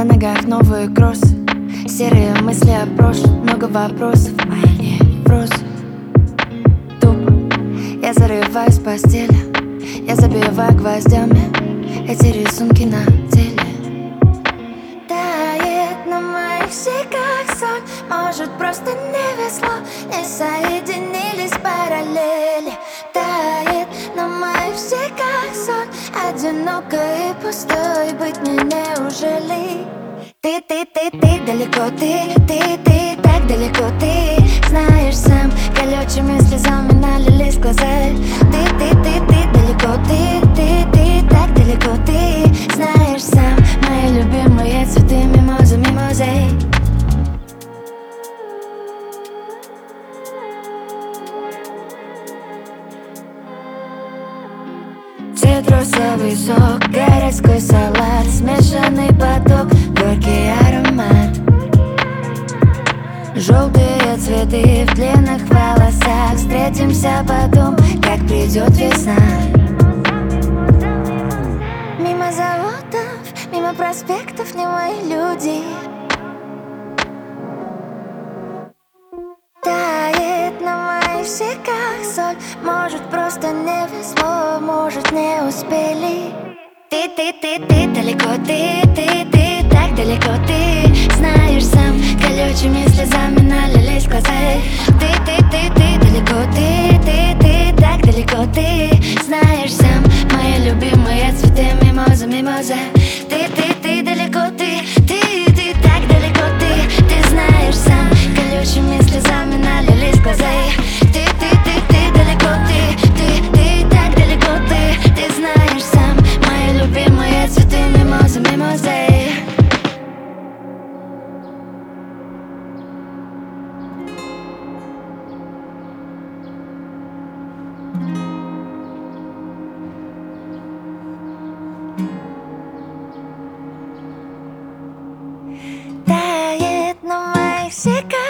ногах новые кроссы, серые мысли о прошлом, много вопросов, а я не врос. Тупо, я зарываюсь в постели, я забиваю гвоздями эти рисунки на теле. Тает на моих щеках соль, может просто не везло, не соединились параллели. Тает на моих щеках соль, одиноко и пустой быть мне неужели? Ты далеко, ты так далеко, ты знаешь сам, колючими слезами налились глаза. Ты далеко, ты так далеко, ты знаешь сам, мои любимые цветы мимоза, мимозой. Цитрусовый сок, городской салат, смешанный поток, горький аромат. Желтые цветы в длинных волосах, встретимся потом, как придет весна. Мимо заводов, мимо проспектов, не мои люди. Тает на моих щеках соль, может просто не везло, может не успели. Ты далеко, ты так далеко, ты знаешь сам, колючими слезами налились глаза. Ты далеко, ты так далеко, ты знаешь сам, мои любимые цветы мимоза, мимоза. Ты далеко, ты так далеко, ты знаешь сам, колючими слезами налились глаза. Ты далеко, ты так далеко, ты знаешь сам, мои любимые цветы мимоза, мимоза. Тает на моих щеках